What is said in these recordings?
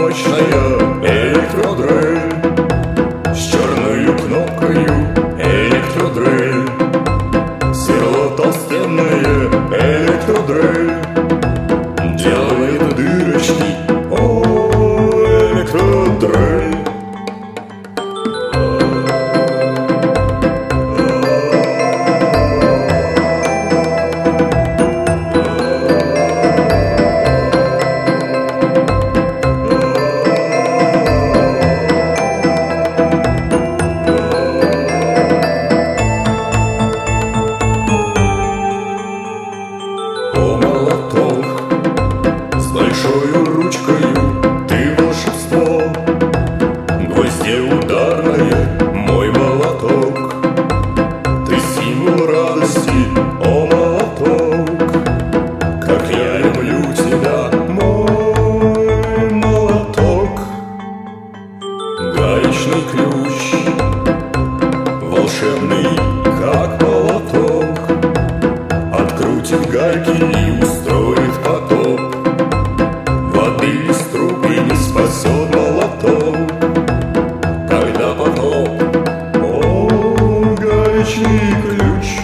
мощная электродрель с черною кнопкою электродрель, сверло толстенное электродрель, делает дырочки, о, электродрель. С большою ручкою ты волшебство, гвоздеударное мой молоток, ты символ радости, о молоток, как я люблю тебя, мой молоток. Гаечный ключ, волшебный, как молоток, открутит гайки и устроит потоп. Воды из трубы не спасет молоток, когда потоп, о, гаечный ключ.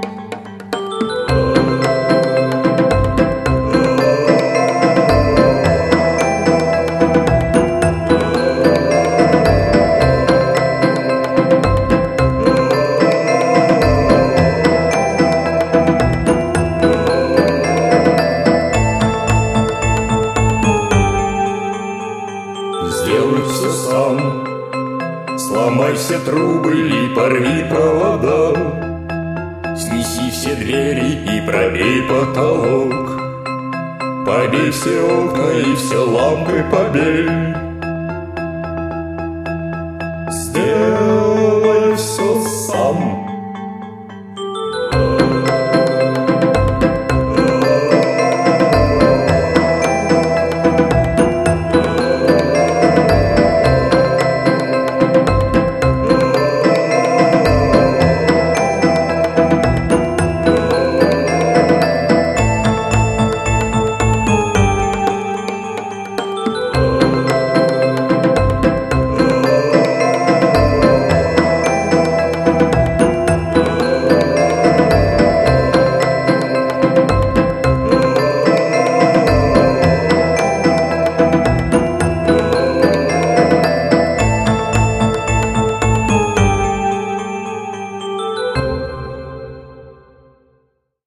Сделай все сам, сломай все трубы и порви провода, снеси все двери и пробей потолок, побей все окна и все лампы побей.